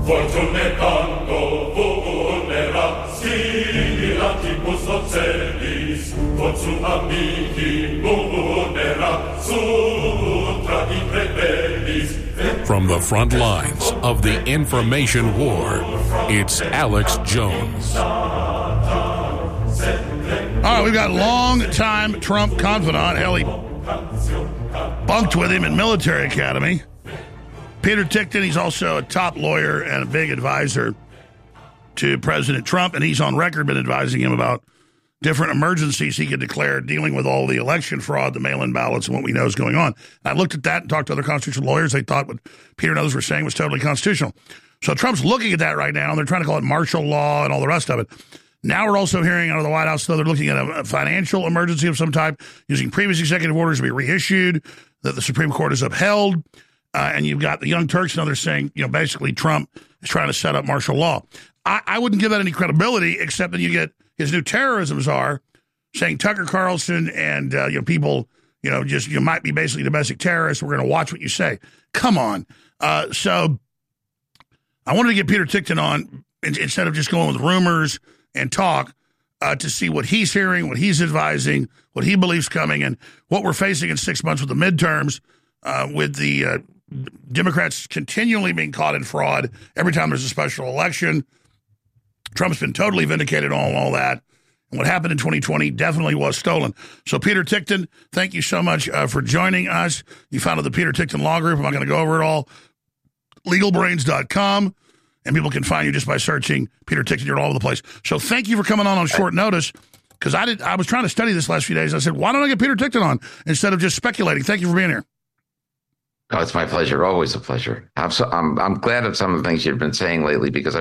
Fortune tanto vulnera, similantibus ocellis, fortune amici vulnera, sutra imprebelis. From the front lines of the information war, it's Alex Jones. All right, we've got long-time Trump confidant. Hell, he bunked with him in military academy. Peter Tickton, he's also a top lawyer and a big advisor to President Trump, and he's on record been advising him about different emergencies he could declare dealing with all the election fraud, the mail-in ballots, and what we know is going on. And I looked at that and talked to other constitutional lawyers. They thought what Peter and others were saying was totally constitutional. So Trump's looking at that right now, and they're trying to call it martial law and all the rest of it. Now we're also hearing out of the White House, though, they're looking at a financial emergency of some type, using previous executive orders to be reissued, that the Supreme Court has upheld. And you've got the Young Turks and others saying, basically Trump is trying to set up martial law. I wouldn't give that any credibility, except that you get his new terrorism czar saying Tucker Carlson and people, you might be basically domestic terrorists. We're going to watch what you say. Come on. So I wanted to get Peter Tickton on instead of just going with rumors and talk to see what he's hearing, what he's advising, what he believes coming, and what we're facing in 6 months with the midterms, with the Democrats continually being caught in fraud every time there's a special election. Trump's been totally vindicated on all that. And what happened in 2020 definitely was stolen. So, Peter Tickton, thank you so much for joining us. You founded the Peter Tickton Law Group. I'm not going to go over it all. Legalbrains.com. And people can find you just by searching Peter Tickton. You're all over the place. So thank you for coming on short notice, because I was trying to study this last few days. I said, why don't I get Peter Tickton on instead of just speculating? Thank you for being here. Oh, it's my pleasure. Always a pleasure. I'm glad of some of the things you've been saying lately, because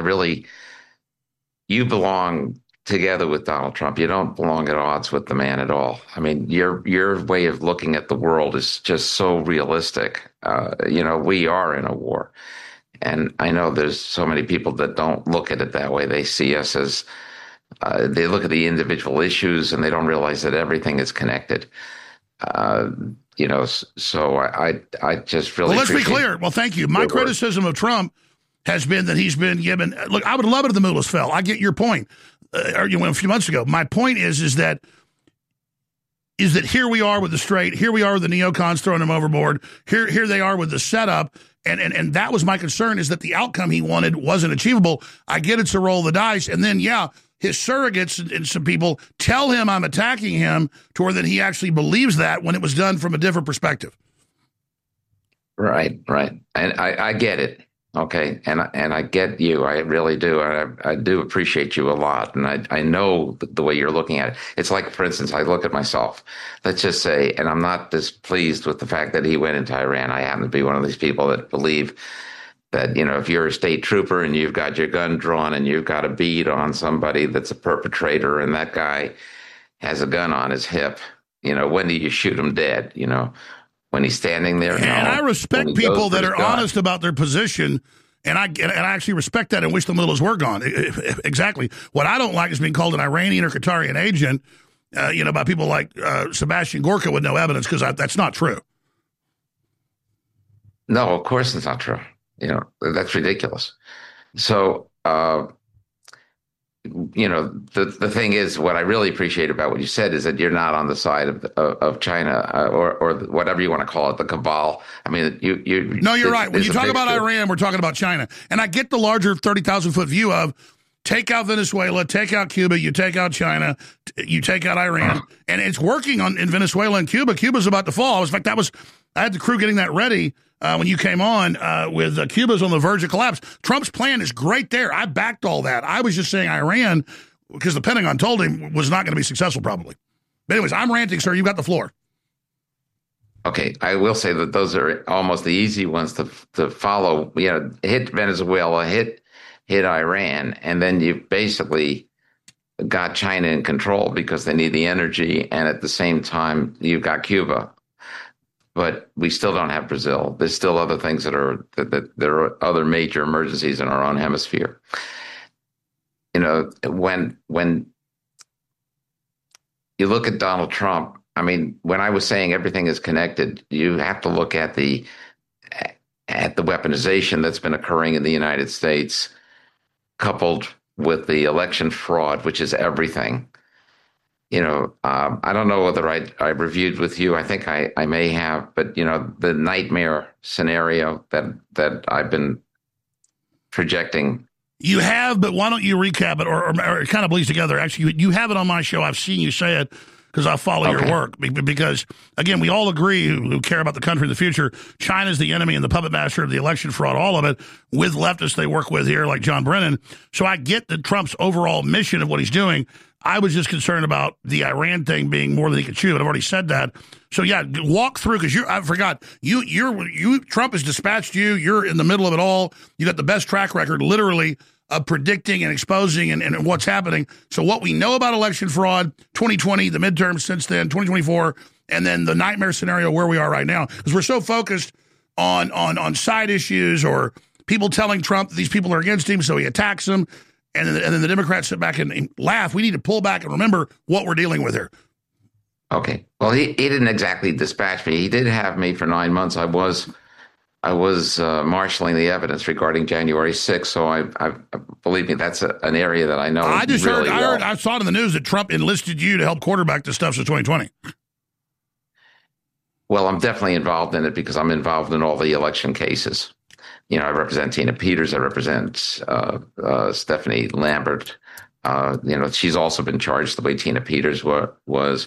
you belong together with Donald Trump. You don't belong at odds with the man at all. I mean, your way of looking at the world is just so realistic. We are in a war. And I know there's so many people that don't look at it that way. They see us as, they look at the individual issues and they don't realize that everything is connected. So I just really. Well, let's be clear. Well, thank you. My criticism of Trump has been that he's been given. Look, I would love it if the mullahs fell. I get your point. A few months ago. My point is that here we are with the straight. Here we are with the neocons throwing him overboard. Here they are with the setup. And that was my concern, is that the outcome he wanted wasn't achievable. I get it's a roll of the dice. And then, his surrogates and some people tell him I'm attacking him, to where that he actually believes that when it was done from a different perspective. Right. And I get it. Okay. And I get you. I really do. I do appreciate you a lot. And I know the way you're looking at it. It's like, for instance, I look at myself, let's just say, and I'm not displeased with the fact that he went into Iran. I happen to be one of these people that believe that, if you're a state trooper and you've got your gun drawn and you've got a bead on somebody that's a perpetrator, and that guy has a gun on his hip, when do you shoot him dead? When he's standing there. And I respect people that are honest about their position, and I actually respect that and wish the mullahs were gone. Exactly. What I don't like is being called an Iranian or Qatarian agent, by people like Sebastian Gorka with no evidence, because that's not true. No, of course it's not true. That's ridiculous. So, the thing is, what I really appreciate about what you said is that you're not on the side of China or whatever you want to call it, the cabal. I mean, No, you're right. When you talk about Iran, we're talking about China. And I get the larger 30,000-foot view of take out Venezuela, take out Cuba, you take out China, you take out Iran. And it's working in Venezuela and Cuba. Cuba's about to fall. In fact, I had the crew getting that ready when you came on with Cuba's on the verge of collapse. Trump's plan is great there. I backed all that. I was just saying Iran, because the Pentagon told him, was not going to be successful probably. But anyways, I'm ranting, sir. You've got the floor. Okay, I will say that those are almost the easy ones to follow. Hit Venezuela, hit Iran, and then you've basically got China in control because they need the energy, and at the same time, you've got Cuba. But we still don't have Brazil. There's still other things that there are other major emergencies in our own hemisphere. When you look at Donald Trump, I mean, when I was saying everything is connected, you have to look at at the weaponization that's been occurring in the United States, coupled with the election fraud, which is everything. I don't know whether I reviewed with you. I think I may have, but the nightmare scenario that I've been projecting. You have, but why don't you recap it, or it kind of bleeds together. Actually, you have it on my show. I've seen you say it because I follow your work. Because, again, we all agree who care about the country in the future, China's the enemy and the puppet master of the election fraud, all of it, with leftists they work with here, like John Brennan. So I get that Trump's overall mission of what he's doing. I was just concerned about the Iran thing being more than he could chew, and I've already said that. So yeah, walk through, because I forgot Trump has dispatched you. You're in the middle of it all. You got the best track record, literally, of predicting and exposing and what's happening. So what we know about election fraud, 2020, the midterms since then, 2024, and then the nightmare scenario where we are right now, because we're so focused on side issues or people telling Trump that these people are against him, so he attacks them. And then the Democrats sit back and laugh. We need to pull back and remember what we're dealing with here. Okay. Well, he didn't exactly dispatch me. He did have me for 9 months. I was marshaling the evidence regarding January 6th. So I believe me, that's an area that I know. I saw it in the news that Trump enlisted you to help quarterback this stuff since 2020. Well, I'm definitely involved in it because I'm involved in all the election cases. I represent Tina Peters. I represent Stephanie Lambert. She's also been charged the way Tina Peters was.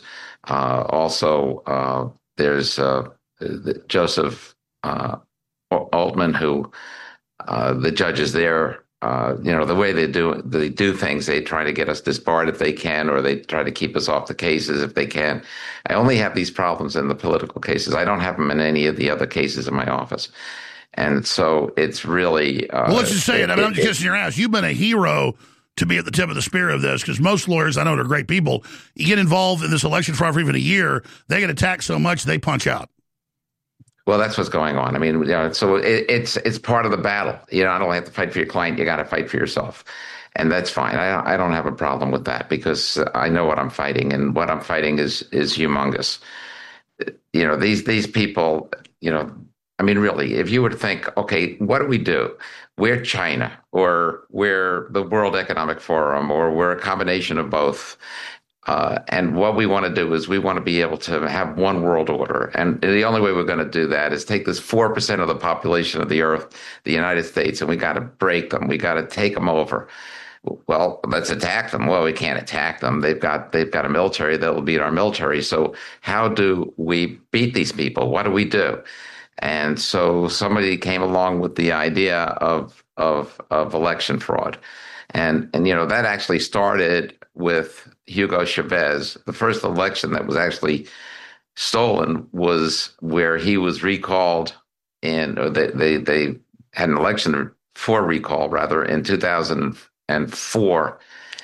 Also, there's Joseph Altman, who the judges there, the way they do things, they try to get us disbarred if they can, or they try to keep us off the cases if they can. I only have these problems in the political cases. I don't have them in any of the other cases in my office. And so it's really... well, let's just say it. I mean, I'm just kissing your ass. You've been a hero to be at the tip of the spear of this, because most lawyers, I know, they're great people. You get involved in this election fraud for even a year, they get attacked so much, they punch out. Well, that's what's going on. I mean, so it's part of the battle. I don't have to fight for your client. You got to fight for yourself. And that's fine. I don't have a problem with that, because I know what I'm fighting, and what I'm fighting is humongous. These people, I mean, really, if you were to think, okay, what do we do? We're China, or we're the World Economic Forum, or we're a combination of both. And what we want to do is we want to be able to have one world order. And the only way we're going to do that is take this 4% of the population of the earth, the United States, and we got to break them. We got to take them over. Well, let's attack them. Well, we can't attack them. They've got a military that will beat our military. So how do we beat these people? What do we do? And so somebody came along with the idea of election fraud. And that actually started with Hugo Chavez. The first election that was actually stolen was where he was recalled they had an election for recall, rather, in 2004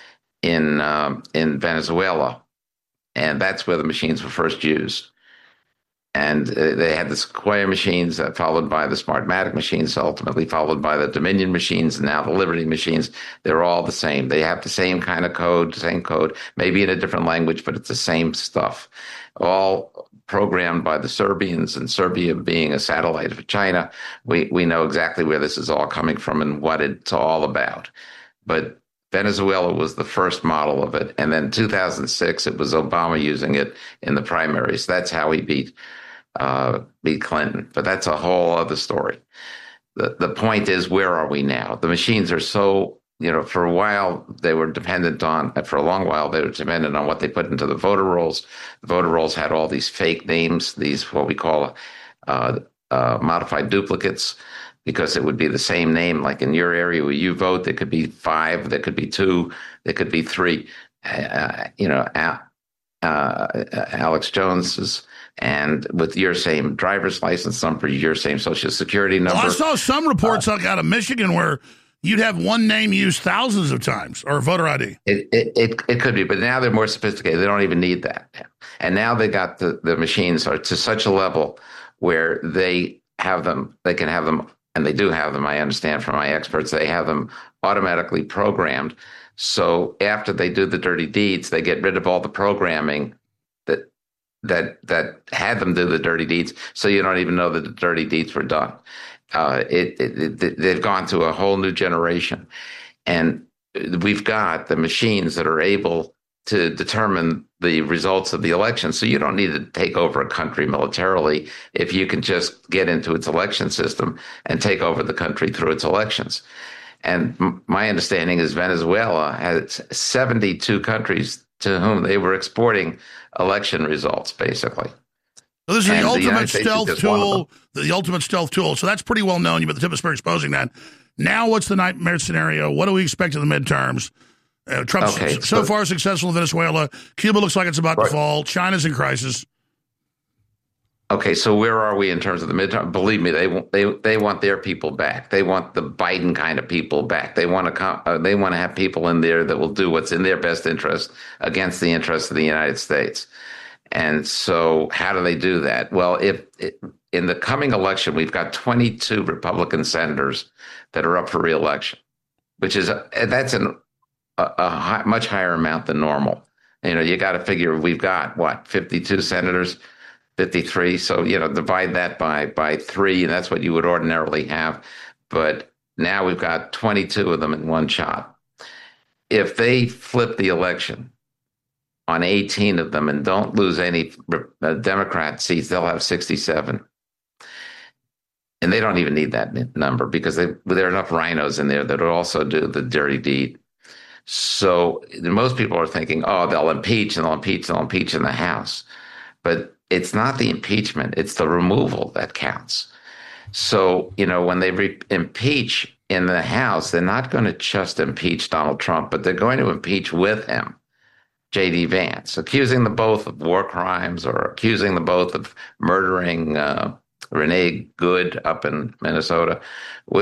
in Venezuela. And that's where the machines were first used. And they had the Sequoia machines, followed by the Smartmatic machines, ultimately followed by the Dominion machines, and now the Liberty machines. They're all the same. They have the same kind of code, maybe in a different language, but it's the same stuff. All programmed by the Serbians, and Serbia being a satellite of China, we know exactly where this is all coming from and what it's all about. But Venezuela was the first model of it. And then 2006, it was Obama using it in the primaries. That's how he beat Clinton. But that's a whole other story. The point is, where are we now? The machines are so, for a while they were dependent on, for a long while, they were dependent on what they put into the voter rolls. The voter rolls had all these fake names, these what we call modified duplicates, because it would be the same name. Like in your area where you vote, there could be 5, there could be 2, there could be 3. Alex Jones's, and with your same driver's license number, your same social security number. Well, I saw some reports out of Michigan where you'd have one name used thousands of times, or voter ID. It could be, but now they're more sophisticated. They don't even need that. And now they got the machines are to such a level where they have them, they can have them, and they do have them, I understand from my experts, they have them automatically programmed. So after they do the dirty deeds, they get rid of all the programming that had them do the dirty deeds, so you don't even know that the dirty deeds were done. they've gone to a whole new generation, and we've got the machines that are able to determine the results of the election. So you don't need to take over a country militarily if you can just get into its election system and take over the country through its elections. And my understanding is Venezuela had 72 countries to whom they were exporting election results, basically. So this is the ultimate stealth tool, the ultimate stealth tool. So that's pretty well known. You've been the tip of the spear exposing that. Now what's the nightmare scenario? What do we expect in the midterms? Trump's so far successful in Venezuela. Cuba looks like it's about to fall. China's in crisis. Okay, so where are we in terms of the midterm? Believe me, they want their people back. They want the Biden kind of people back. They want to have people in there that will do what's in their best interest against the interests of the United States. And so, how do they do that? Well, in the coming election, we've got 22 Republican senators that are up for re-election, that's a much higher amount than normal. You got to figure we've got 52 senators. 53. So, divide that by 3, and that's what you would ordinarily have. But now we've got 22 of them in one shot. If they flip the election on 18 of them and don't lose any Democrat seats, they'll have 67. And they don't even need that number because there are enough rhinos in there that will also do the dirty deed. So most people are thinking, they'll impeach and they'll impeach and they'll impeach in the House. But it's not the impeachment, it's the removal that counts. So, when they impeach in the House, they're not going to just impeach Donald Trump, but they're going to impeach with him J.D. Vance, accusing them both of war crimes or accusing them both of murdering Renee Good up in Minnesota.